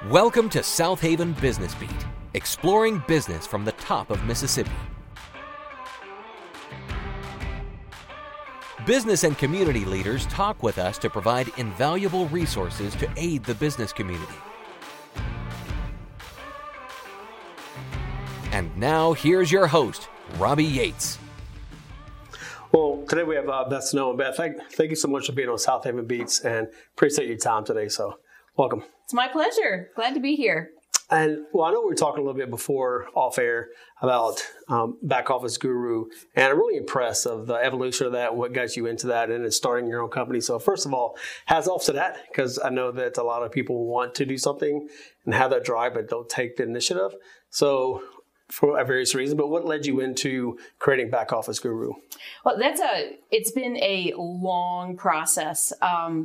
Welcome to South Haven Business Beat, exploring business from the top of Mississippi. Business and community leaders talk with us to provide invaluable resources to aid the business community. And now, here's your host, Robbie Yates. Well, today we have Beth Snow. And Beth, thank you so much for being on South Haven Beats and appreciate your time today. So welcome. It's my pleasure. Glad to be here. And well, I know we were talking a little bit before off air about Back Office Guru, and I'm really impressed of the evolution of that, what got you into that, and it's starting your own company. So first of all, hats off to that, because I know that a lot of people want to do something and have that drive, but don't take the initiative. So for various reasons, but what led you into creating Back Office Guru? Well, it's been a long process.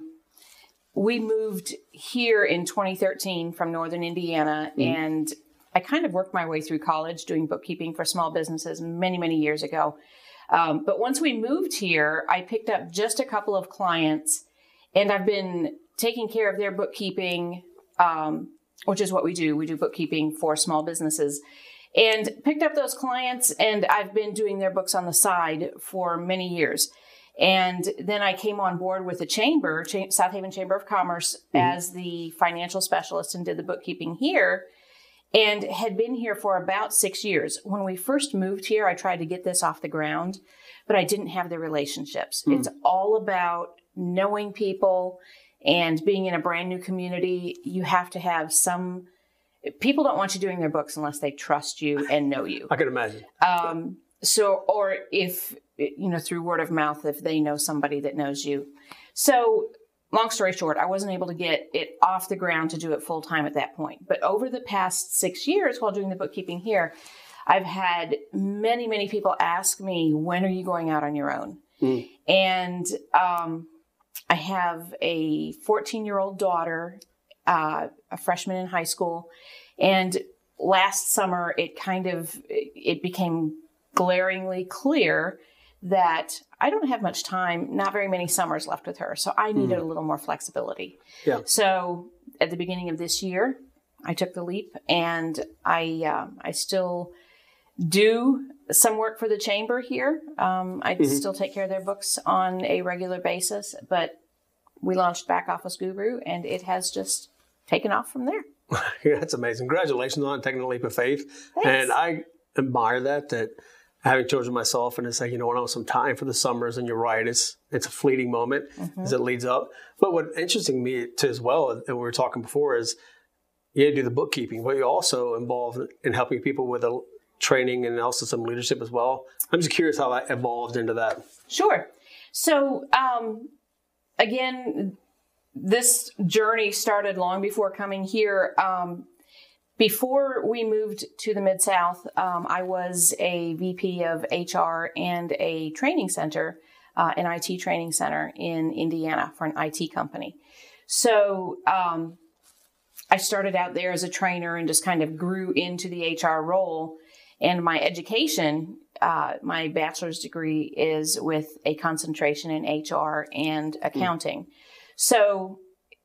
We moved here in 2013 from Northern Indiana, and I kind of worked my way through college doing bookkeeping for small businesses many, many years ago. But once we moved here, I picked up just a couple of clients, and I've been taking care of their bookkeeping, which is what we do. We do bookkeeping for small businesses, and picked up those clients, and I've been doing their books on the side for many years. And then I came on board with the chamber, South Haven Chamber of Commerce, as the financial specialist and did the bookkeeping here, and had been here for about 6 years. When we first moved here, I tried to get this off the ground, but I didn't have the relationships. It's all about knowing people, and being in a brand new community, you have to have people don't want you doing their books unless they trust you and know you. I can imagine. Or if, through word of mouth, if they know somebody that knows you. So long story short, I wasn't able to get it off the ground to do it full time at that point. But over the past 6 years while doing the bookkeeping here, I've had many, many people ask me, when are you going out on your own? And I have a 14-year-old daughter, a freshman in high school. And last summer, it became glaringly clear that I don't have much time, not very many summers left with her. So I needed a little more flexibility. Yeah. So at the beginning of this year, I took the leap, and I still do some work for the chamber here. I still take care of their books on a regular basis, but we launched Back Office Guru, and it has just taken off from there. Yeah, that's amazing. Congratulations on taking the leap of faith. Thanks. And I admire that having children myself, and it's like, I want some time for the summers, and you're right, it's a fleeting moment as it leads up. But what interesting me to as well, and we were talking before, is you do the bookkeeping, but you're also involved in helping people with the training and also some leadership as well. I'm just curious how that evolved into that. Sure. So, again, this journey started long before coming here. Before we moved to the Mid-South, I was a VP of HR and a training center, an IT training center in Indiana for an IT company. So I started out there as a trainer and just kind of grew into the HR role. And my education, my bachelor's degree is with a concentration in HR and accounting. So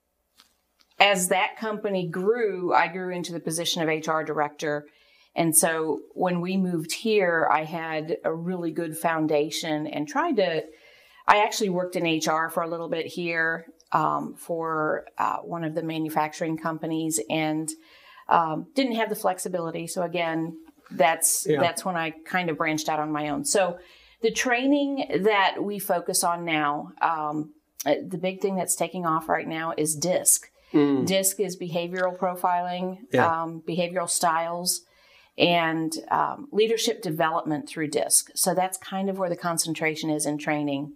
as that company grew, I grew into the position of HR director. And so when we moved here, I had a really good foundation and I actually worked in HR for a little bit here for one of the manufacturing companies, and didn't have the flexibility. So again, that's when I kind of branched out on my own. So the training that we focus on now, the big thing that's taking off right now is DISC. DISC is behavioral profiling, behavioral styles, and leadership development through DISC. So that's kind of where the concentration is in training.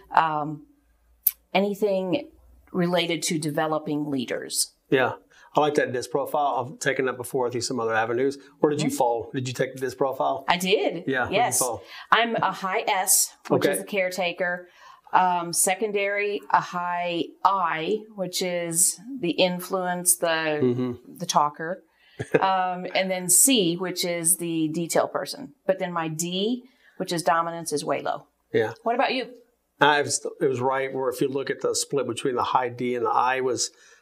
Anything related to developing leaders. Yeah. I like that DISC profile. I've taken that before through some other avenues. Where did you fall? Did you take the DISC profile? I did. Yeah. Yes. I'm a high S, which is the caretaker. Secondary, a high I, which is the influence, the talker. And then C, which is the detail person. But then my D, which is dominance, is way low. Yeah. What about you? It was right where if you look at the split between the high D and the I was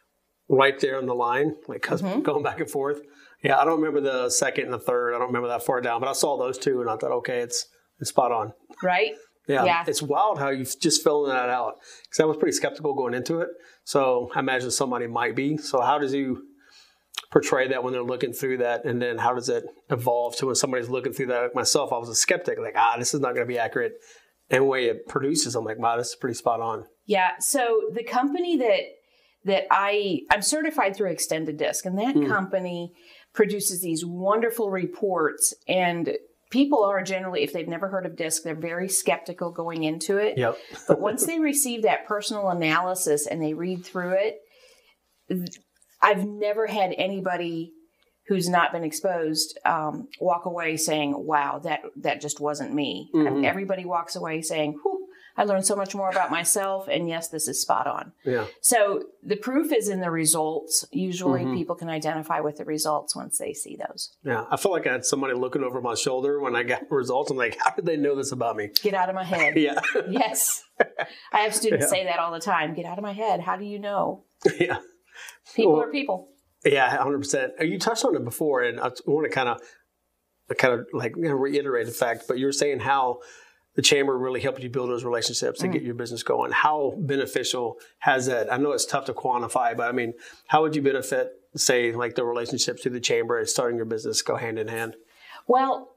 right there on the line, like going back and forth. Yeah, I don't remember the second and the third. I don't remember that far down, but I saw those two and I thought, okay, it's spot on. Right? Yeah. It's wild how you've just filling that out. Because I was pretty skeptical going into it. So I imagine somebody might be. So how does you portray that when they're looking through that? And then how does it evolve to when somebody's looking through that? Like myself, I was a skeptic. Like, this is not going to be accurate. And the way it produces, I'm like, wow, this is pretty spot on. Yeah. So the company that I'm certified through Extended Disc, and that company produces these wonderful reports, and people are generally, if they've never heard of DISC, they're very skeptical going into it. Yep. But once they receive that personal analysis and they read through it, I've never had anybody who's not been exposed walk away saying, wow, that just wasn't me. Everybody walks away saying, whew, I learned so much more about myself, and yes, this is spot on. Yeah. So the proof is in the results. Usually people can identify with the results once they see those. Yeah. I felt like I had somebody looking over my shoulder when I got results. I'm like, how did they know this about me? Get out of my head. Yeah. Yes. I have students say that all the time. Get out of my head. How do you know? Yeah. People are people. Yeah, 100%. You touched on it before, and I want to kind of like reiterate the fact, but you were saying how the chamber really helped you build those relationships to get your business going. How beneficial has that? I know it's tough to quantify, but I mean, how would you benefit, say, like the relationships to the chamber and starting your business go hand in hand? Well,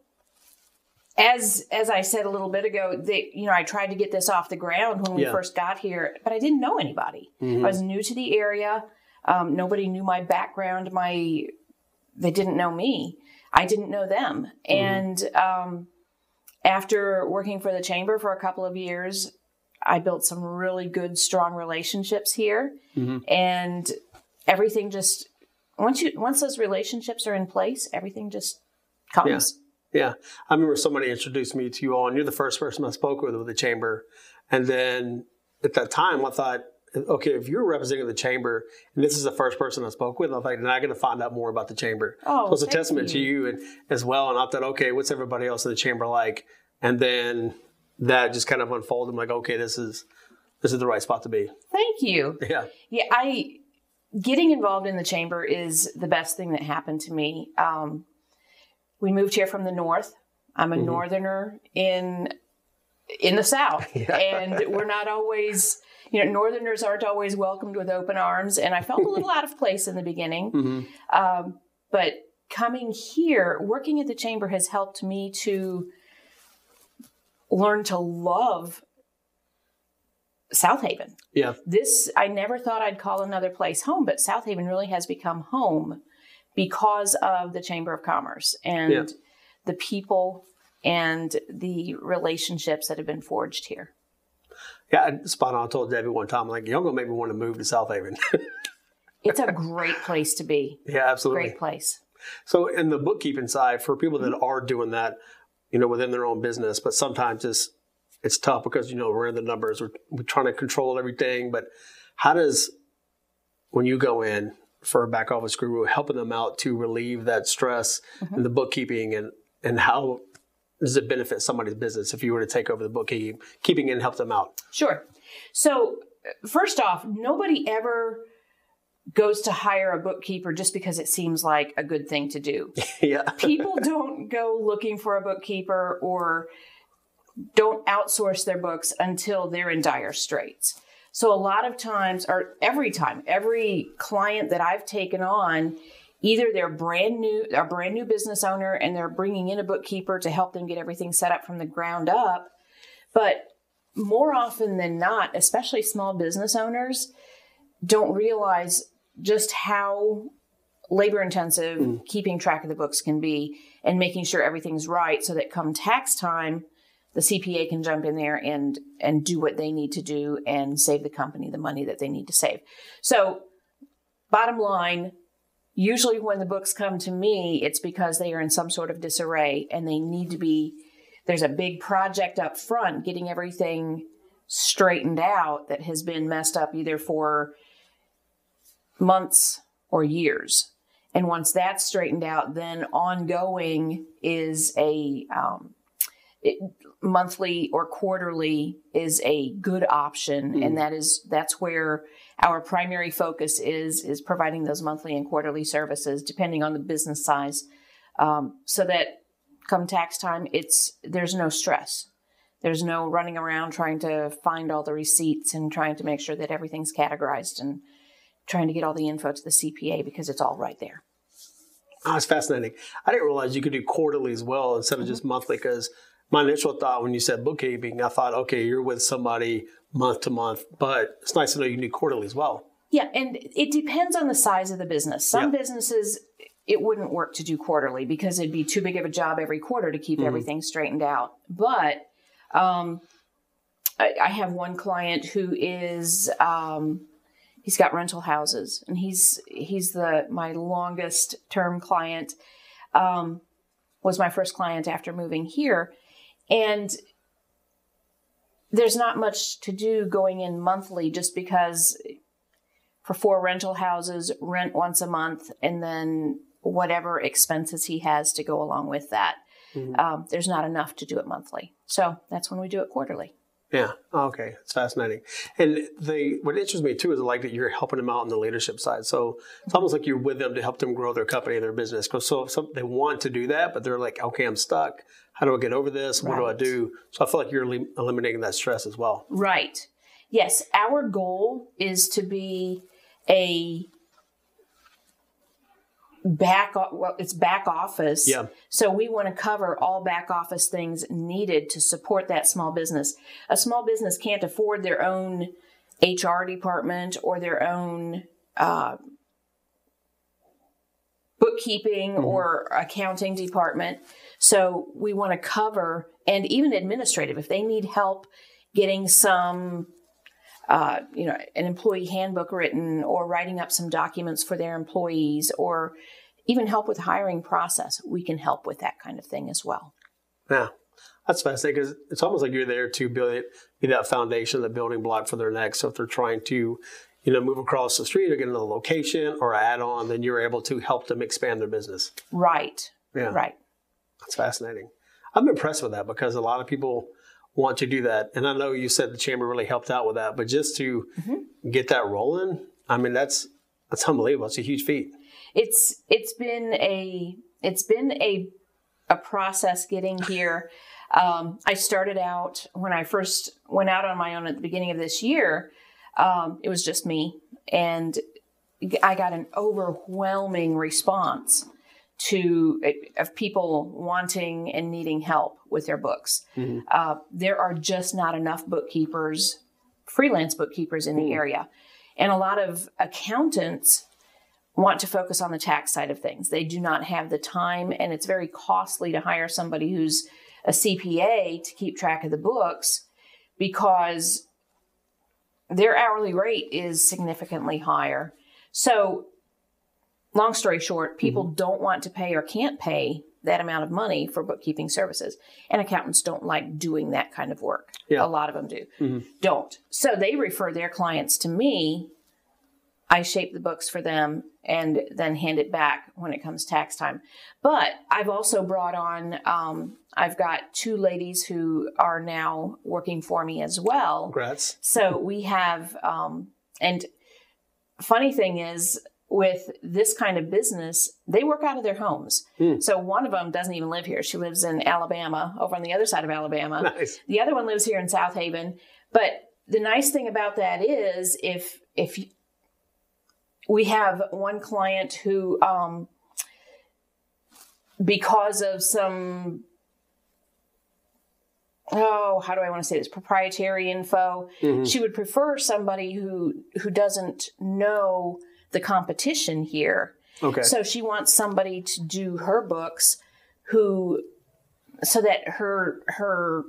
as I said a little bit ago, I tried to get this off the ground when we first got here, but I didn't know anybody. I was new to the area. Nobody knew my background. They didn't know me. I didn't know them. And after working for the chamber for a couple of years, I built some really good, strong relationships here. And everything just, once those relationships are in place, everything just comes. Yeah. I remember somebody introduced me to you all, and you're the first person I spoke with the chamber. And then at that time, I thought, okay, if you're representing the chamber, and this is the first person I spoke with, I thought, then I'm going to find out more about the chamber. So it's a testament to you and as well. And I thought, okay, what's everybody else in the chamber like? And then that just kind of unfolded. I'm like, okay, this is the right spot to be. Thank you. Yeah. Yeah. Getting involved in the chamber is the best thing that happened to me. We moved here from the north. I'm a northerner in the south, and we're not always, northerners aren't always welcomed with open arms. And I felt a little out of place in the beginning. But coming here, working at the chamber has helped me to learn to love South Haven. Yeah. I never thought I'd call another place home, but South Haven really has become home because of the Chamber of Commerce and the people and the relationships that have been forged here. Yeah, spot on. I told Debbie one time, like, y'all going to make me want to move to South Haven. It's a great place to be. Yeah, absolutely. Great place. So in the bookkeeping side, for people that are doing that, within their own business, but sometimes it's tough because, we're in the numbers, we're trying to control everything. But how does, when you go in for a back office guru, helping them out to relieve that stress in the bookkeeping, and how does it benefit somebody's business if you were to take over the bookkeeping and help them out? Sure. So first off, nobody ever goes to hire a bookkeeper just because it seems like a good thing to do. People don't go looking for a bookkeeper or don't outsource their books until they're in dire straits. So a lot of times, or every client that I've taken on, either they're a brand new business owner and they're bringing in a bookkeeper to help them get everything set up from the ground up. But more often than not, especially small business owners, don't realize just how labor intensive keeping track of the books can be and making sure everything's right so that come tax time, the CPA can jump in there and do what they need to do and save the company the money that they need to save. So bottom line, usually when the books come to me, it's because they are in some sort of disarray and they need to be, there's a big project up front getting everything straightened out that has been messed up either for months or years. And once that's straightened out, then ongoing is monthly or quarterly is a good option. And that's where our primary focus is providing those monthly and quarterly services, depending on the business size, so that come tax time, there's no stress. There's no running around trying to find all the receipts and trying to make sure that everything's categorized and trying to get all the info to the CPA, because it's all right there. Oh, it's fascinating. I didn't realize you could do quarterly as well instead of just monthly, because my initial thought when you said bookkeeping, I thought, okay, you're with somebody month to month, but it's nice to know you can do quarterly as well. Yeah, and it depends on the size of the business. Some businesses, it wouldn't work to do quarterly because it'd be too big of a job every quarter to keep everything straightened out. But I have one client who is, he's got rental houses, and he's my longest term client, was my first client after moving here. And there's not much to do going in monthly, just because for 4 rental houses, rent once a month, and then whatever expenses he has to go along with that. There's not enough to do it monthly. So that's when we do it quarterly. Yeah. Okay. It's fascinating. And what interests me too is like that you're helping them out on the leadership side. So it's almost like you're with them to help them grow their company and their business. So they want to do that, but they're like, okay, I'm stuck. How do I get over this? What do I do? So I feel like you're eliminating that stress as well. Right. Yes. Our goal is to be it's back office. Yeah. So we want to cover all back office things needed to support that small business. A small business can't afford their own HR department or their own bookkeeping or accounting department. So we want to cover, and even administrative, if they need help getting some an employee handbook written, or writing up some documents for their employees, or even help with the hiring process, we can help with that kind of thing as well. Yeah, that's fascinating, because it's almost like you're there to be that foundation, the building block for their next. So if they're trying to, move across the street or get another location or add on, then you're able to help them expand their business. Right. Yeah. Right. That's fascinating. I'm impressed with that, because a lot of people want to do that. And I know you said the chamber really helped out with that, but just to get that rolling, I mean, that's unbelievable. It's a huge feat. It's been a process getting here. I started out when I first went out on my own at the beginning of this year. It was just me, and I got an overwhelming response of people wanting and needing help with their books. There are just not enough bookkeepers, freelance bookkeepers in the area. And a lot of accountants want to focus on the tax side of things. They do not have the time, and it's very costly to hire somebody who's a CPA to keep track of the books, because their hourly rate is significantly higher. So long story short, people don't want to pay or can't pay that amount of money for bookkeeping services. And accountants don't like doing that kind of work. Yeah. A lot of them don't. So they refer their clients to me. I shape the books for them and then hand it back when it comes tax time. But I've also brought on, I've got 2 ladies who are now working for me as well. Congrats. So we have, and funny thing is, with this kind of business, they work out of their homes. So one of them doesn't even live here. She lives in Alabama, over on the other side of Alabama. Nice. The other one lives here in South Haven. But the nice thing about that is if we have one client who, because of some, how do I want to say this, proprietary info, she would prefer somebody who doesn't know the competition here. Okay. So she wants somebody to do her books so that her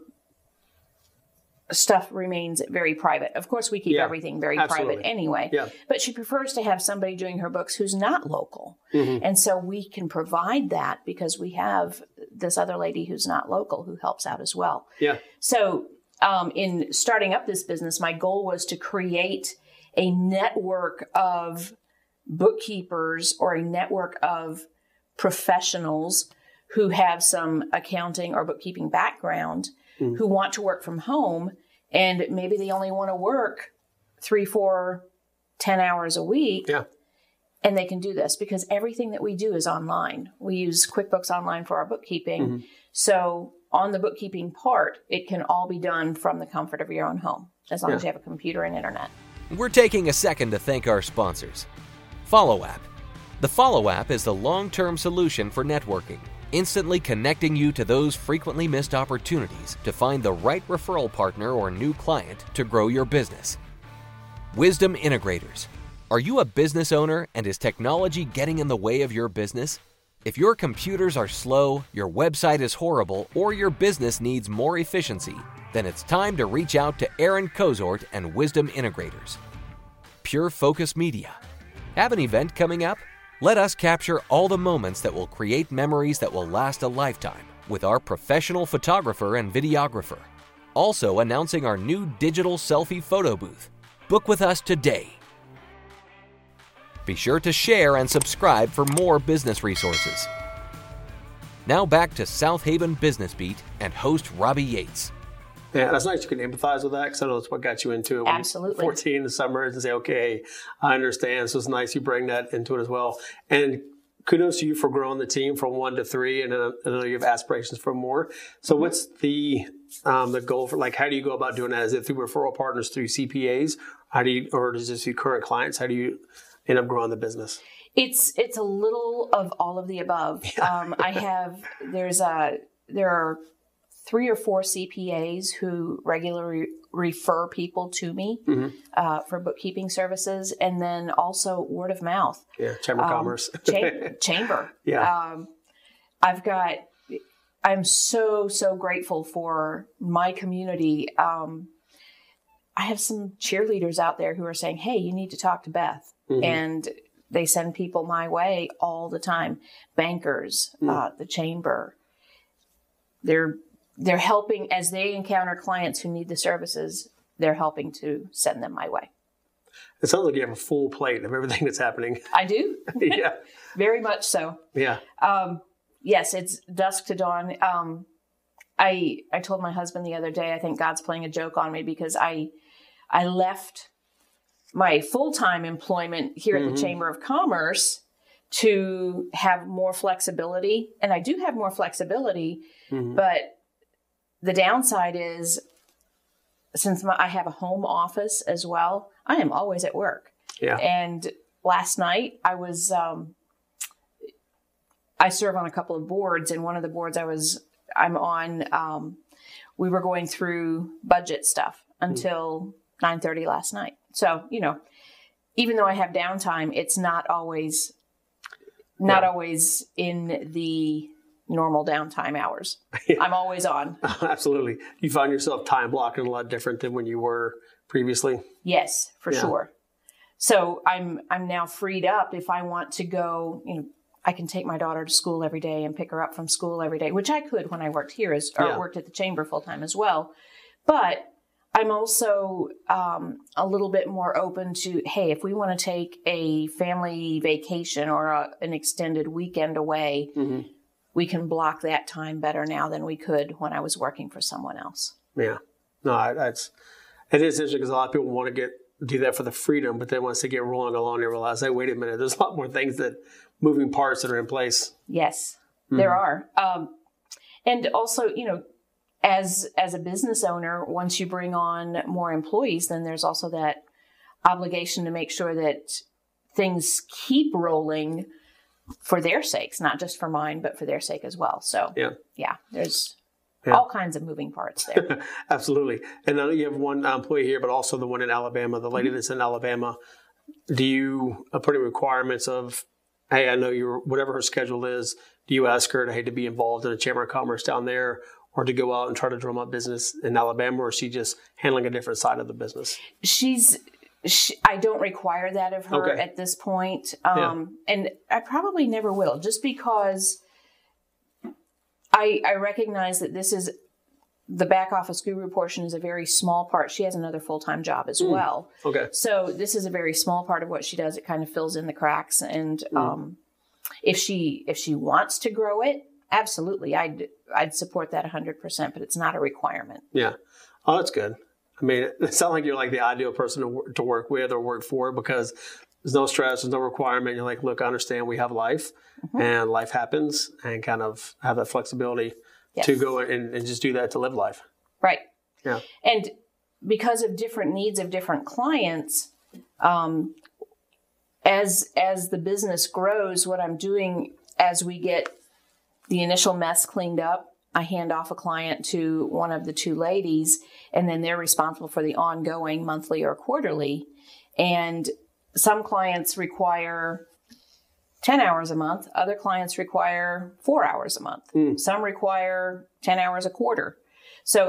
stuff remains very private. Of course, we keep everything very private anyway. Yeah. But she prefers to have somebody doing her books who's not local. And so we can provide that because we have this other lady who's not local who helps out as well. Yeah. So in starting up this business, my goal was to create a network of bookkeepers or a network of professionals who have some accounting or bookkeeping background who want to work from home, and maybe they only want to work 3, 4, 10 hours a week. Yeah. And they can do this because everything that we do is online. We use QuickBooks Online for our bookkeeping. So on the bookkeeping part, it can all be done from the comfort of your own home, as long as you have a computer and internet. We're taking a second to thank our sponsors. Follow App. The Follow App is the long-term solution for networking, instantly connecting you to those frequently missed opportunities to find the right referral partner or new client to grow your business. Wisdom Integrators. Are you a business owner and is technology getting in the way of your business? If your computers are slow, your website is horrible, or your business needs more efficiency, then it's time to reach out to Aaron Kozort and Wisdom Integrators. Pure Focus Media. Have an event coming up? Let us capture all the moments that will create memories that will last a lifetime with our professional photographer and videographer. Also announcing our new digital selfie photo booth. Book with us today. Be sure to share and subscribe for more business resources. Now back to South Haven Business Beat and host Robbie Yates. Yeah, that's nice. You can empathize with that because I know that's what got you into it. Absolutely. 14 in the summer and say, okay, I understand. So it's nice you bring that into it as well. And kudos to you for growing the team from 1 to 3. And I know you have aspirations for more. So what's the goal for, like, how do you go about doing that? Is it through referral partners, through CPAs? Or is it through current clients? How do you end up growing the business? It's a little of all of the above. There are 3 or 4 CPAs who regularly refer people to me for bookkeeping services, and then also word of mouth. Yeah, Chamber of Commerce. Chamber. Yeah. I'm so grateful for my community. I have some cheerleaders out there who are saying, hey, you need to talk to Beth. And they send people my way all the time. Bankers, the Chamber. They're helping as they encounter clients who need the services. They're helping to send them my way. It sounds like you have a full plate of everything that's happening. I do. Yeah. Very much so. Yeah. Yes, it's dusk to dawn. I told my husband the other day, I think God's playing a joke on me because I left my full-time employment here at the Chamber of Commerce to have more flexibility. And I do have more flexibility, but the downside is since I have a home office as well, I am always at work. Yeah. And last night I was, I serve on a couple of boards, and one of the boards I'm on, we were going through budget stuff until 9:30 last night. So, even though I have downtime, it's not always in the normal downtime hours. I'm always on. Absolutely. You find yourself time blocking a lot different than when you were previously? Yes, for sure. So I'm now freed up if I want to go, I can take my daughter to school every day and pick her up from school every day, which I could when I worked here or worked at the Chamber full time as well. But I'm also a little bit more open to, hey, if we want to take a family vacation or an extended weekend away, we can block that time better now than we could when I was working for someone else. Yeah. No, it is interesting because a lot of people want to do that for the freedom, but then once they get rolling along, they realize, hey, wait a minute, there's a lot more things moving parts that are in place. Yes, there are. And also, as a business owner, once you bring on more employees, then there's also that obligation to make sure that things keep rolling for their sakes, not just for mine, but for their sake as well. So there's all kinds of moving parts there. Absolutely. And I know you have one employee here, but also the one in Alabama, the lady that's in Alabama. Do you put in requirements of, hey, I know whatever her schedule is, do you ask her to be involved in a Chamber of Commerce down there, or to go out and try to drum up business in Alabama, or is she just handling a different side of the business? I don't require that of her at this point. And I probably never will, just because I recognize that this is the back office guru portion is a very small part. She has another full-time job as well. Okay. So this is a very small part of what she does. It kind of fills in the cracks. And if she wants to grow it, absolutely. I'd support that 100%, but it's not a requirement. Yeah. Oh, that's good. I mean, it sounds like you're like the ideal person to work with or work for, because there's no stress, there's no requirement. You're like, look, I understand we have life and life happens, and kind of have that flexibility to go and just do that, to live life. Right. Yeah. And because of different needs of different clients, as the business grows, what I'm doing as we get the initial mess cleaned up, I hand off a client to one of the two ladies, and then they're responsible for the ongoing monthly or quarterly. And some clients require 10 hours a month. Other clients require 4 hours a month. Some require 10 hours a quarter. So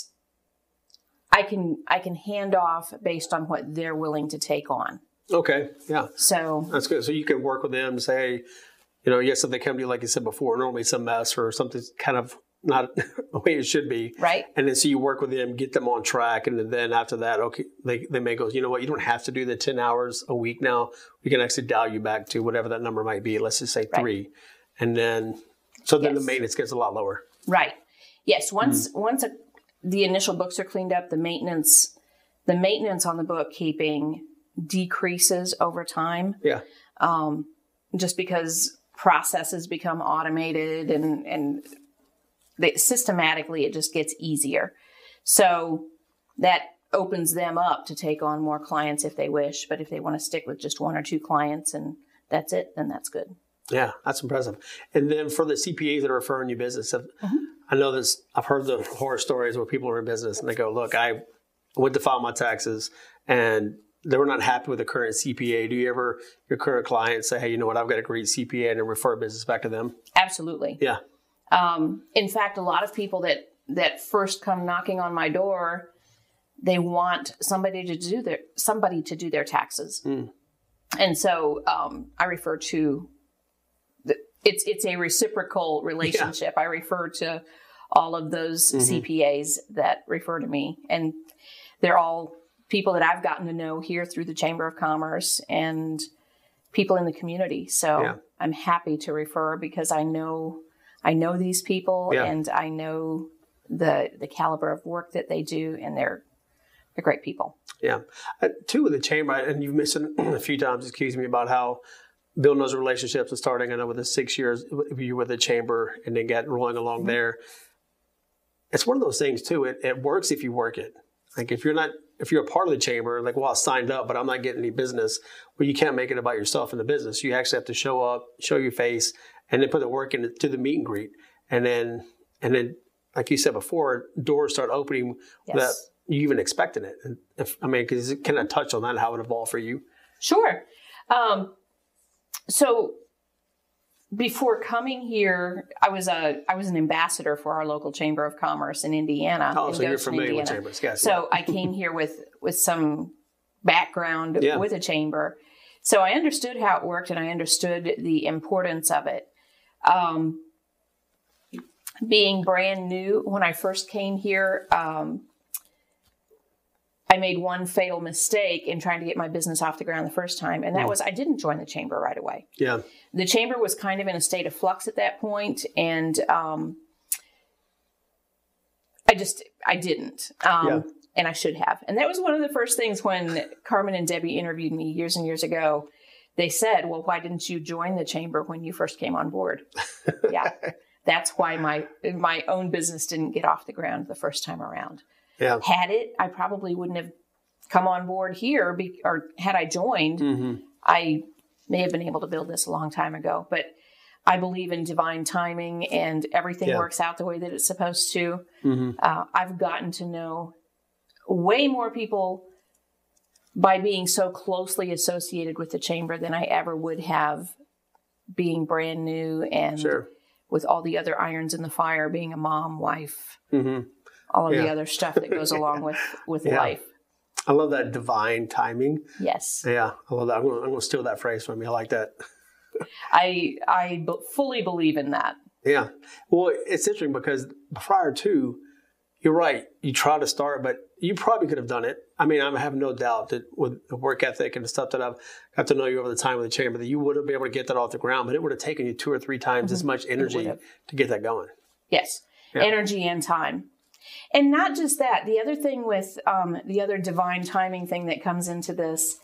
I can hand off based on what they're willing to take on. Okay. Yeah. So that's good. So you can work with them and say, yes, if they come to you, like you said before, normally some mess or something's kind of not the way it should be. Right. And then so you work with them, get them on track. And then after that, okay, they may go, you know what, you don't have to do the 10 hours a week now. We can actually dial you back to whatever that number might be. Let's just say 3. And then, then the maintenance gets a lot lower. Right. Yes. Once the initial books are cleaned up, the maintenance on the bookkeeping decreases over time. Yeah. Just because processes become automated and systematically it just gets easier. So that opens them up to take on more clients if they wish. But if they want to stick with just 1 or 2 clients and that's it, then that's good. Yeah, that's impressive. And then for the CPAs that are referring you business, I know this, I've heard the horror stories where people are in business and they go, look, I went to file my taxes and they were not happy with the current CPA. Do you ever, your current clients say, hey, you know what, I've got a great CPA, and then refer business back to them? Absolutely. Yeah. In fact, a lot of people that first come knocking on my door, they want somebody to do their taxes. And so I refer to it's a reciprocal relationship. I refer to all of those CPAs that refer to me, and they're all people that I've gotten to know here through the Chamber of Commerce and people in the community. So I'm happy to refer because I know these people and I know the caliber of work that they do, and they're great people. Yeah. Too, with the Chamber, and you've mentioned a few times, excuse me, about how building those relationships and starting, I know with the 6 years you with the Chamber and then got rolling along there. It's one of those things too. It works if you work it. Like if you're a part of the Chamber, like, well, I signed up, but I'm not getting any business. Well, you can't make it about yourself in the business. You actually have to show up, show your face, and then put the work into the meet and greet. And then, like you said before, doors start opening that you even expected it. And because can I touch on that, how it evolved for you? Sure. So before coming here, I was an ambassador for our local Chamber of Commerce in Indiana. Oh, so you're familiar with chambers. Yes. So I came here with some background with a chamber. So I understood how it worked, and I understood the importance of it. Being brand new, when I first came here, I made one fatal mistake in trying to get my business off the ground the first time, and that was I didn't join the Chamber right away. Yeah. The Chamber was kind of in a state of flux at that point, and I didn't. And I should have. And that was one of the first things when Carmen and Debbie interviewed me years and years ago. They said, well, why didn't you join the Chamber when you first came on board? Yeah. That's why my own business didn't get off the ground the first time around. Yeah. Had it, I probably wouldn't have come on board here, or had I joined, I may have been able to build this a long time ago. But I believe in divine timing, and everything works out the way that it's supposed to. I've gotten to know way more people by being so closely associated with the Chamber than I ever would have being brand new and with all the other irons in the fire, being a mom, wife, all of the other stuff that goes along with life. I love that divine timing. Yes. Yeah, I love that. I'm going to steal that phrase from you. I like that. I fully believe in that. Yeah. Well, it's interesting because prior to, you're right, you try to start, but you probably could have done it. I mean, I have no doubt that with the work ethic and the stuff that I've got to know you over the time with the chamber, that you would have been able to get that off the ground, but it would have taken you 2 or 3 times as much energy to get that going. Yes, energy and time. And not just that, the other thing with the other divine timing thing that comes into this,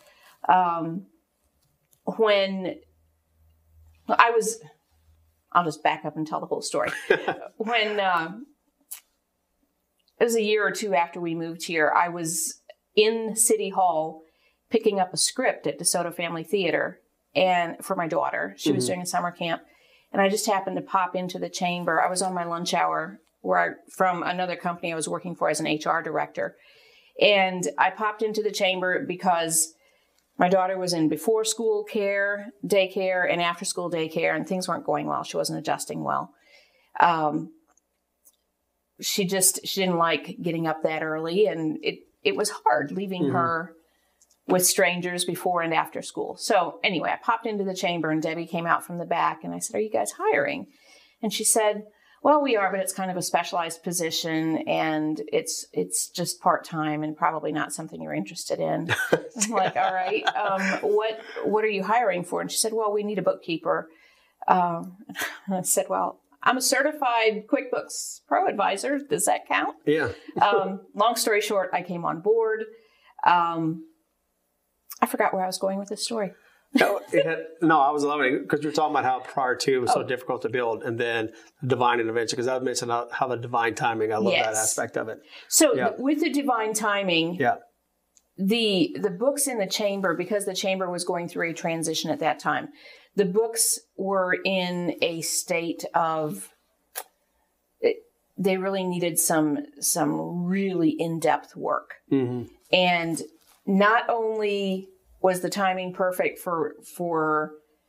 when I'll just back up and tell the whole story. When it was a year or 2 after we moved here, I was in City Hall picking up a script at DeSoto Family Theater and for my daughter. She was doing a summer camp. And I just happened to pop into the chamber. I was on my lunch hour from another company I was working for as an HR director. And I popped into the chamber because my daughter was in before school care, daycare, and after school daycare, and things weren't going well. She wasn't adjusting well. She didn't like getting up that early, and it was hard leaving her with strangers before and after school. So anyway, I popped into the chamber, and Debbie came out from the back, and I said, "Are you guys hiring?" And she said, "Well, we are, but it's kind of a specialized position, and it's just part-time and probably not something you're interested in." I'm like, "All right, what are you hiring for?" And she said, "Well, we need a bookkeeper." I said, "Well, I'm a certified QuickBooks Pro advisor. Does that count?" Yeah. Long story short, I came on board. I forgot where I was going with this story. No, I was loving it because you were talking about how prior to it was so difficult to build, and then the divine intervention, because I've mentioned how the divine timing, I love that aspect of it. So with the divine timing, the books in the chamber, because the chamber was going through a transition at that time, the books were in a state of, they really needed some really in-depth work. And not only was the timing perfect for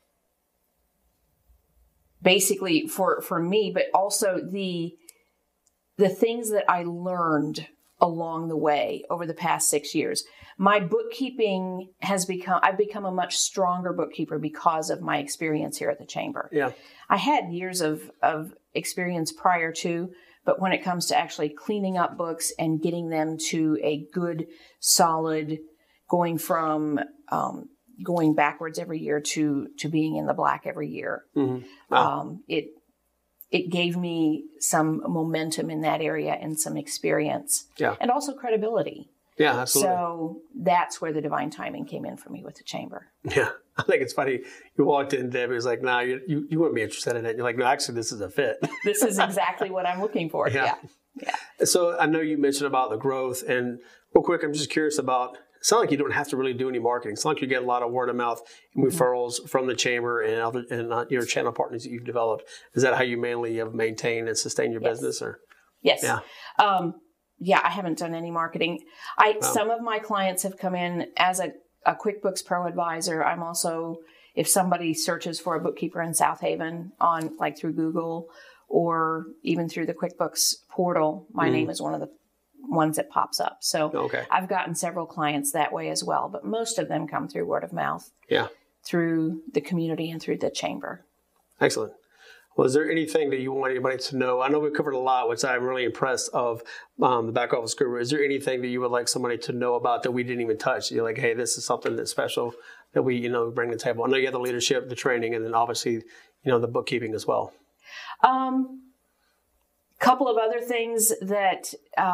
basically for me, but also the things that I learned along the way over the past 6 years. My bookkeeping I've become a much stronger bookkeeper because of my experience here at the chamber. Yeah. I had years of experience prior to, but when it comes to actually cleaning up books and getting them to a good, solid, going from going backwards every year to being in the black every year. Wow. It gave me some momentum in that area and some experience. Yeah. And also credibility. Yeah, absolutely. So that's where the divine timing came in for me with the chamber. Yeah. I think it's funny. You walked in, Debbie was like, "No, you wouldn't be interested in it." You're like, "No, actually, this is a fit." This is exactly what I'm looking for. Yeah. So I know you mentioned about the growth, and real quick, I'm just curious about, it sounds like you don't have to really do any marketing. It sounds like you get a lot of word of mouth and referrals from the chamber and your channel partners that you've developed. Is that how you mainly have maintained and sustained your business? Or Yes. Yeah. I haven't done any marketing. Some of my clients have come in as a QuickBooks Pro advisor. I'm also, if somebody searches for a bookkeeper in South Haven on through Google or even through the QuickBooks portal, my name is one of the ones that pops up. So I've gotten several clients that way as well, but most of them come through word of mouth, through the community and through the chamber. Excellent. Well, is there anything that you want anybody to know? I know we covered a lot, which I'm really impressed of the Back Office Guru. Is there anything that you would like somebody to know about that we didn't even touch? You're like, "Hey, this is something that's special that we, bring to the table." I know you have the leadership, the training, and then obviously, the bookkeeping as well. Couple of other things that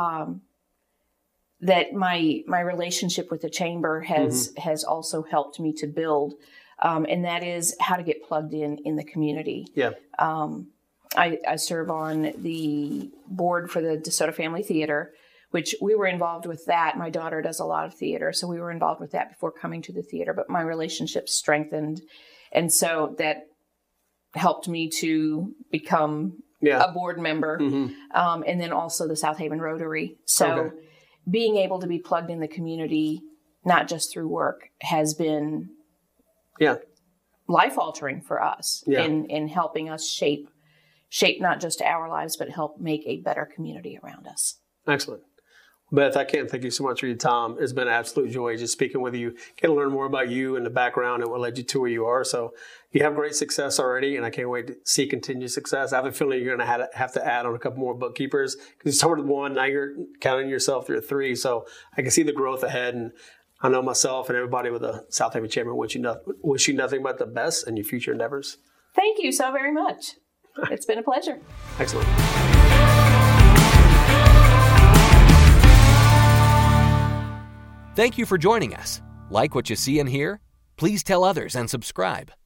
that my relationship with the chamber has also helped me to build. And that is how to get plugged in the community. Yeah. I serve on the board for the DeSoto Family Theater, which we were involved with that. My daughter does a lot of theater, so we were involved with that before coming to the theater, but my relationship strengthened. And so that helped me to become a board member. And then also the South Haven Rotary. So being able to be plugged in the community, not just through work, has been life-altering for us in helping us shape not just our lives, but help make a better community around us. Excellent. Beth, I can't thank you so much for your time. It's been an absolute joy just speaking with you, getting to learn more about you and the background and what led you to where you are. So you have great success already, and I can't wait to see continued success. I have a feeling you're going to have to add on a couple more bookkeepers because you started with 1, now you're counting yourself through 3. So I can see the growth ahead, and I know myself and everybody with the South Haven Chamber wish you nothing but the best in your future endeavors. Thank you so very much. It's been a pleasure. Excellent. Thank you for joining us. Like what you see and hear? Please tell others and subscribe.